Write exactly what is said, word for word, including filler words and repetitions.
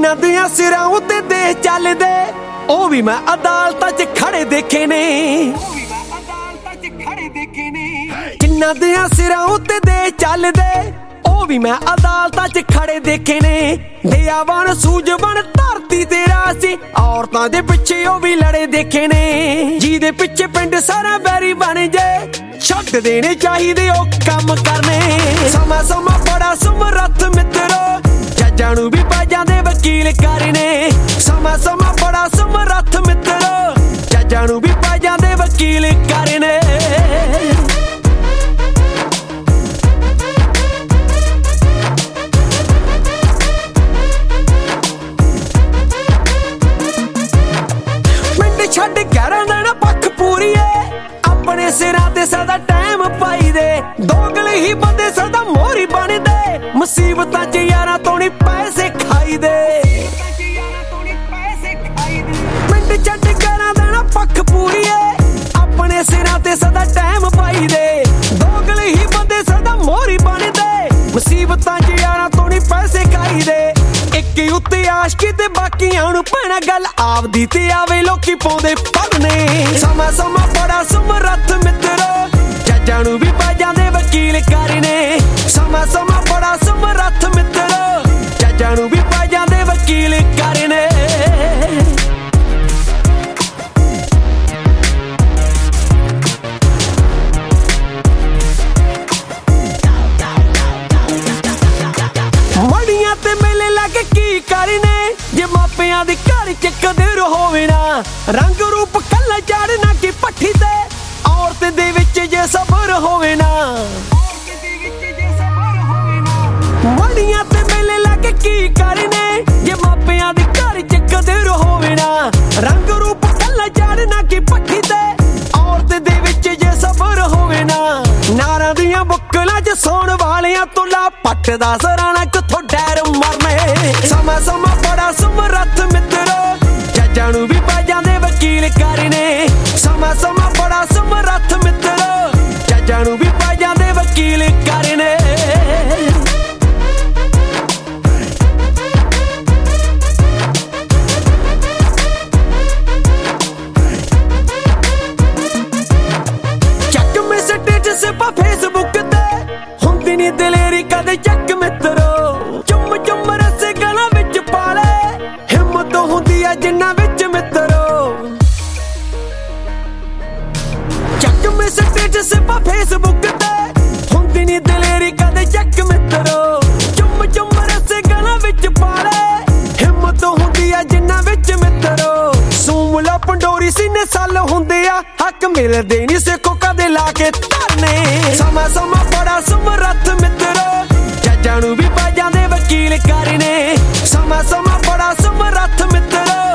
ਜਿਨ੍ਹਾਂ ਦੀਆਂ ਸਿਰਾਂ ਉੱਤੇ ਦੇਸ਼ ਚੱਲਦੇ ਉਹ ਵੀ ਮੈਂ ਅਦਾਲਤਾਂ 'ਚ ਖੜੇ ਦੇਖੇ ਨੇ ਜਿਨ੍ਹਾਂ ਦੀਆਂ ਸਿਰਾਂ ਉੱਤੇ ਦੇਸ਼ ਚੱਲਦੇ ਉਹ ਵੀ ਮੈਂ ਅਦਾਲਤਾਂ 'ਚ ਖੜੇ ਦੇਖੇ ਨੇ ਦਇਆਵਾਨ ਸੂਝਵਾਨ ਧਰਤੀ ਤੇ ਰਾਸੀ ਔਰਤਾਂ ਦੇ ਪਿੱਛੇ ਉਹ ਵੀ ਲੜੇ ਦੇਖੇ ਨੇ ਜਿਹਦੇ ਪਿੱਛੇ ਪਿੰਡ ਸਾਰਾ ਬੈਰੀ ਬਣ ਜੇ ਛੱਡ ਦੇਣੇ ਚਾਹੀਦੇ ਉਹ ਕੰਮ ਕਰਨੇ ਸਮਾਂ ਸਮਾਂ ਬੜਾ ਸਮਰੱਥ ਮਿੱਤਰੋ ਜੱਜਾਂ ਨੂੰ ਵੀ ਪੈ ਜਾਂਦੇ ਵਕੀਲ ਕਰਨੇ ਸਮਾਂ ਸਮਾਂ ਬੜਾ ਸਮਰੱਥ ਮਿੱਤਰੋ ਜੱਜਾਂ ਨੂੰ ਵੀ ਪੈ ਜਾਂਦੇ ਵਕੀਲ ਕਰਨੇ ਛੱਡ ਗਿਆਰਾਂ ਦਿਨ ਪੱਖ ਪੂਰੀਏ ਆਪਣੇ ਸਿਰਾਂ ਤੇ ਸਦਾ ਟਾਈਮ ਪਾਈ ਦੇ ਦੋਗਲੇ ਹੀ ਬੰਦੇ ਸਦਾ ਮੋਹਰੀ ਬਣਦੇ ਮੁਸੀਬਤਾਂ 'ਚ ਯਾਰਾਂ ਤੋਂ ਨੀ ਪੈਸੇ ਖਾਈ ਦੇ ਪਿੰਡ ਛੱਡ ਗਿਆਰਾਂ ਦਿਨ ਪੱਖ ਪੂਰੀਏ ਆਪਣੇ ਸਿਰਾਂ ਤੇ ਸਦਾ ਟਾਈਮ ਪਾਈ ਦੇ ਦੋਗਲੇ ਹੀ ਬੰਦੇ ਸਦਾ ਮੋਹਰੀ ਬਣਦੇ ਮੁਸੀਬਤਾਂ 'ਚ ਯਾਰਾਂ ਤੋਂ ਨੀ ਪੈਸੇ ਖਾਈ ਦੇ ਇੱਕ ਉੱਤੇ ਆਸ਼ਕੀ ਤੇ ਬਾਕੀਆਂ ਨੂੰ ਪੈਣਾ ਗੱਲ ਆਪਦੀ ਤੇ ਆਵੇ ਲੋਕੀ ਪਾਉਂਦੇ ਪੜਨੇ ਸਮਾਂ ਸਮਾਂ ਬੜਾ ਸਮਰੱਥ ਮਿੱਤਰੋ ਜੱਜਾਂ ਨੂੰ ਵੀ ਪੈ ਜਾਂਦੇ ਵਕੀਲ ਕਰਨੇ ਸਮਾਂ ਸਮਾਂ ਬੜਾ ਸਮਰੱਥ ਮਿੱਤਰੋ ਜੱਜਾਂ ਨੂੰ ਵੀ ਪੈ ਜਾਂਦੇ ਵਕੀਲ ਕਰਨੇ ਮੜੀਆਂ ਤੇ ਮੇਲੇ ਲੱਗ ਕੀ ਕਰਨੇ ਜੇ ਮਾਪਿਆਂ ਦੀ ਘਰ ਚ ਕਦਰ ਹੋਵੇ ਨਾ ਰੰਗ ਰੂਪ ਕੱਲਾ ਚੜਨਾ ਕੀ ਪੱਠੀ ਤੇ ਔਰਤ ਦੇ ਵਿੱਚ ਜੇ ਸਬਰ ਹੋਵੇ ਨਾ ਮੜੀਆਂ ਤੇ ਮੇਲੇ ਲੱਗ ਕੀ ਕਰਨੇ ਜੇ ਮਾਪਿਆਂ ਦੀ ਘਰ ਚ ਕਦਰ ਹੋਵੇ ਨਾ ਰੰਗ ਰੂਪ ਕੱਲਾ ਚੜਨਾ ਕੀ ਪੱਠੀ ਤੇ ਔਰਤ ਦੇ ਵਿੱਚ ਜੇ ਸਬਰ ਹੋਵੇ ਨਾ ਨਾਰਾਂ ਦੀਆਂ ਬੁੱਕਲਾਂ 'ਚ ਸੌਣ ਵਾਲਿਆਂ ਤੋਂ ਲਾ ਪੱਟ ਦਾ ਸਰਾਣਾ ਕਿੱਥੋਂ ਡੈਰ ਮਰਨੇ ਸਮਾਂ ਸਮਾਂ ਬੜਾ ਸਮਰੱਥ ਮਿੱਤਰੋ ਜੱਜਾਂ ਨੂੰ ਵੀ ਪੈ ਜਾਂਦੇ ਵਕੀਲ ਕਰਨੇ ਸਮਾਂ ਸਮਾਂ ਬੜਾ ਸਮਰੱਥ ਮਿੱਤਰੋ ਜੱਜਾਂ ਨੂੰ ਵੀ ਪੈ ਜਾਂਦੇ ਵਕੀਲ ਕਰਨੇ ਚੱਕ ਮੈਂ ਸਟੇਟਸ ਪਾ ਫੇਸਬੁੱਕ ਤੇ ਹੁੰਦੀ ਨੀ ਦਲੇਰੀ ਕਦੇ ਚੱਕ ਮਿੱਤਰੋ ਚੁੰਮ ਚੁੰਮ ਰਸੇ ਗਲਾਂ ਵਿੱਚ ਪਾ ਲੈ ਹਿੰਮਤ ਹੁੰਦੀ ਆ ਜਿੰਨਾ ਵਿੱਚ ਮਿੱਤਰੋ ਚੱਕ ਮੈਂ ਸਟੇਟਸ ਪਾ ਫੇਸਬੁੱਕ ਤੇ ਹੁੰਦੀ ਨੀ ਦਲੇਰੀ ਕਦੇ ਚੱਕ ਮਿੱਤਰੋ ਚੁੰਮ ਚੁੰਮ ਰਸੇ ਗਲਾਂ ਵਿੱਚ ਪਾ ਲੈ ਹਿੰਮਤ ਹੁੰਦੀ ਆ ਜਿੰਨਾ ਵਿੱਚ ਮਿੱਤਰੋ ਸੂਮਲਾ ਪੰਡੋਰੀ ਸੀਨੇ ਸਾਲ ਹੁੰਦੇ ਆ ਹੱਕ ਮਿਲਦੇ ਨੀ ਸਿੱਖੋ ਕਦੇ ਲਾ ਕੇ ਧਰਨੇ ਸਮਾਂ ਸਮਾਂ ਬੜਾ ਸਮਰੱਥ ਮਿੱਤਰੋ ਜੱਜਾਂ ਨੂੰ ਵੀ ਪੈ ਜਾਂਦੇ ਵਕੀਲ ਕਰਨੇ ਸਮਾਂ ਸਮਾਂ ਬੜਾ ਸਮਰੱਥ ਮਿੱਤਰੋ